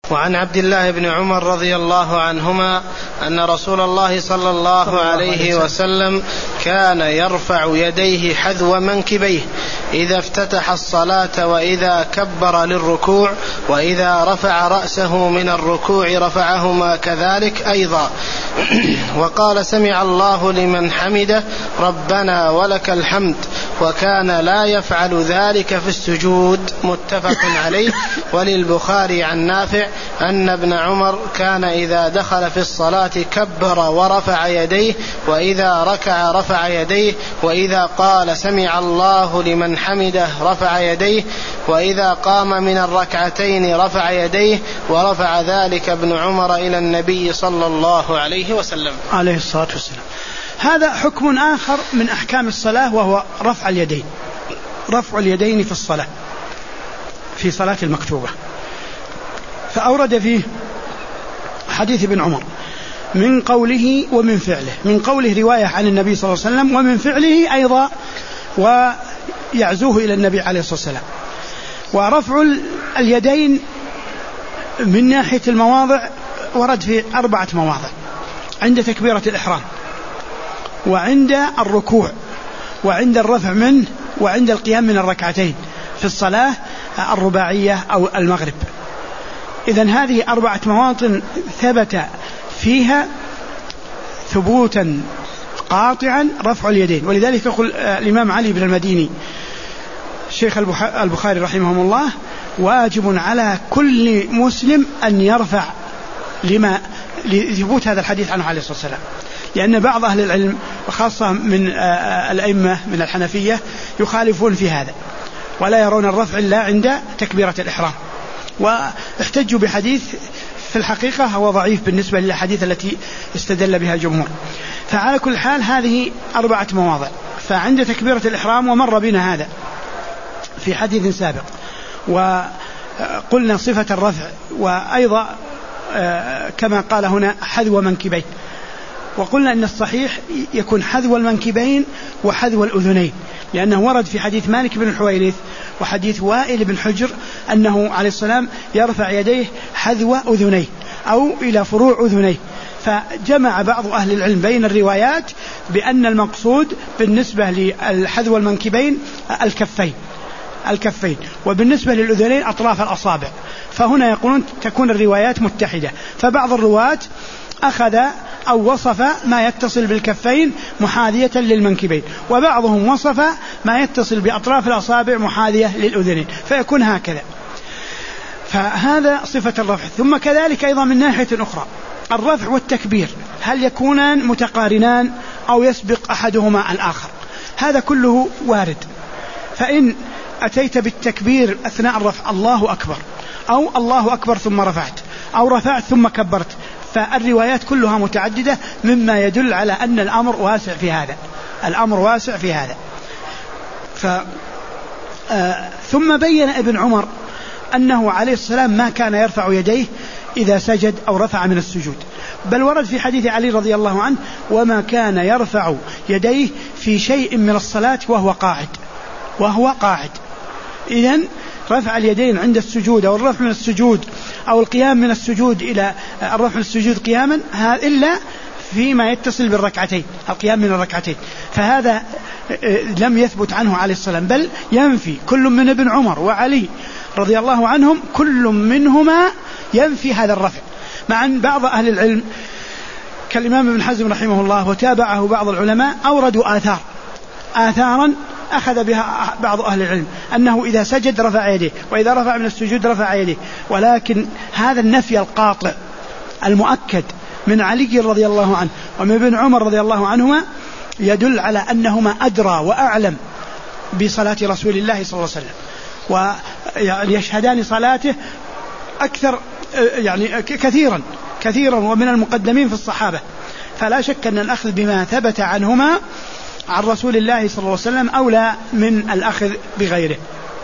وعن عبد الله بن عمر رضي الله عنهما أن رسول الله صلى الله عليه وسلم كان يرفع يديه حذو منكبيه إذا افتتح الصلاة وإذا كبر للركوع، وإذا رفع رأسه من الركوع رفعهما كذلك أيضا. وقال سمع الله لمن حمده ربنا ولك الحمد، وكان لا يفعل ذلك في السجود. متفق عليه. وللبخاري عن نافع أن ابن عمر كان إذا دخل في الصلاة كبر ورفع يديه، وإذا ركع رفع يديه، وإذا قال سمع الله لمن حمده رفع يديه، وإذا قام من الركعتين رفع يديه، ورفع ذلك ابن عمر إلى النبي صلى الله عليه وسلم عليه الصلاة والسلام. هذا حكم آخر من أحكام الصلاة، وهو رفع اليدين، رفع اليدين في الصلاة، في صلاة المكتوبة. فأورد فيه حديث ابن عمر من قوله ومن فعله. من قوله رواية عن النبي صلى الله عليه وسلم، ومن فعله أيضا ويعزوه إلى النبي عليه الصلاة والسلام. ورفع اليدين من ناحية المواضع ورد في 4 مواضع: عند تكبيرة الإحرام، وعند الركوع، وعند الرفع منه، وعند القيام من الركعتين في الصلاة الرباعية أو المغرب. إذن هذه 4 مواطن ثبت فيها ثبوتا قاطعا رفع اليدين. ولذلك يقول الإمام علي بن المديني شيخ البخاري رحمه الله: واجب على كل مسلم أن يرفع، لثبوت هذا الحديث عنه عليه الصلاة والسلام. لأن بعض أهل العلم وخاصة من الأئمة من الحنفية يخالفون في هذا، ولا يرون الرفع إلا عند تكبيرة الإحرام، واحتجوا بحديث في الحقيقة هو ضعيف بالنسبة للحديث التي استدل بها الجمهور. فعلى كل حال هذه 4 مواضع. فعند تكبيرة الإحرام، ومر بنا هذا في حديث سابق، وقلنا صفة الرفع، وأيضا كما قال هنا حذو منكبين، وقلنا أن الصحيح يكون حذو المنكبين وحذو الأذنين، لأنه ورد في حديث مالك بن الحويرث وحديث وائل بن حجر أنه عليه السلام يرفع يديه حذو أذنيه أو إلى فروع أذنيه. فجمع بعض أهل العلم بين الروايات بأن المقصود بالنسبة للحذو المنكبين الكفين، وبالنسبة للأذنين أطراف الأصابع. فهنا يقولون تكون الروايات متحدة. فبعض الرواة أخذ أو وصف ما يتصل بالكفين محاذية للمنكبين، وبعضهم وصف ما يتصل بأطراف الأصابع محاذية للأذنين، فيكون هكذا. فهذا صفة الرفع. ثم كذلك أيضا من ناحية أخرى الرفع والتكبير هل يكونان متقارنان أو يسبق أحدهما الآخر؟ هذا كله وارد. فإن أتيت بالتكبير أثناء الرفع الله أكبر، أو الله أكبر ثم رفعت، أو رفعت ثم كبرت، فالروايات كلها متعددة، مما يدل على أن الأمر واسع في هذا. ثم بين ابن عمر أنه عليه السلام ما كان يرفع يديه إذا سجد أو رفع من السجود، بل ورد في حديث علي رضي الله عنه: وما كان يرفع يديه في شيء من الصلاة وهو قاعد. إذن رفع اليدين عند السجود أو الرفع من السجود أو القيام من السجود إلى الرفع من السجود قياما، إلا فيما يتصل بالركعتين، القيام من الركعتين، فهذا لم يثبت عنه عليه السلام، بل ينفي كل من ابن عمر وعلي رضي الله عنهم، كل منهما ينفي هذا الرفع. مع أن بعض أهل العلم كالإمام ابن حزم رحمه الله وتابعه بعض العلماء أوردوا آثارا أخذ بها بعض أهل العلم أنه إذا سجد رفع يديه، وإذا رفع من السجود رفع يديه، ولكن هذا النفي القاطع المؤكد من علي رضي الله عنه ومن ابن عمر رضي الله عنهما يدل على أنهما أدرى وأعلم بصلاة رسول الله صلى الله عليه وسلم، ويشهدان صلاته أكثر يعني كثيرا ومن المقدمين في الصحابة. فلا شك أن الأخذ بما ثبت عنهما عن رسول الله صلى الله عليه وسلم أولى من الأخذ بغيره.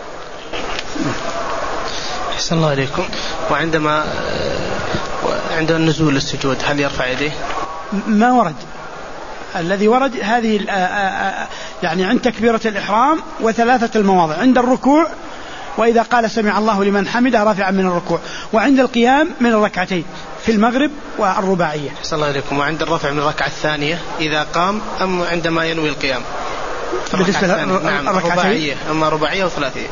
أحسن الله عليكم. وعندما عند النزول للسجود هل يرفع يديه؟ ما ورد. الذي ورد هذه يعني عند تكبيرة الإحرام و3 المواضع: عند الركوع وإذا قال سمع الله لمن حمده رافعا من الركوع، وعند القيام من الركعتين في المغرب والرباعية. صلى الله عليكم. وعند الرفع من الركعة الثانية إذا قام أم عندما ينوي القيام؟ بالنسبة رباعية، أما رباعية وثلاثية.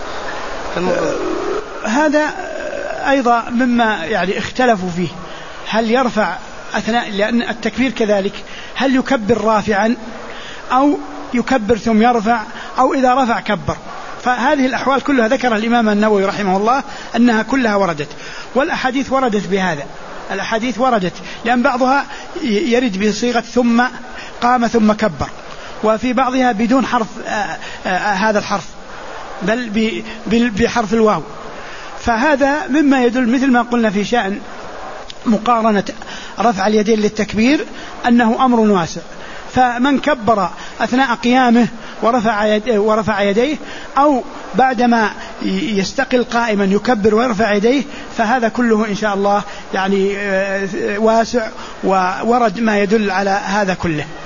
هذا أيضا مما يعني اختلفوا فيه، هل يرفع أثناء، لأن التكبير كذلك هل يكبر رافعا أو يكبر ثم يرفع أو إذا رفع كبر. فهذه الأحوال كلها ذكرها الإمام النووي رحمه الله أنها كلها وردت، والأحاديث وردت بهذا، الأحاديث وردت، لأن بعضها يرد بصيغة ثم قام ثم كبر، وفي بعضها بدون حرف هذا الحرف بل بحرف الواو. فهذا مما يدل مثل ما قلنا في شأن مقارنة رفع اليدين للتكبير أنه أمر واسع، فمن كبر أثناء قيامه ورفع يديه أو بعدما يستقل قائما يكبر ويرفع يديه، فهذا كله إن شاء الله يعني واسع، وورد ما يدل على هذا كله.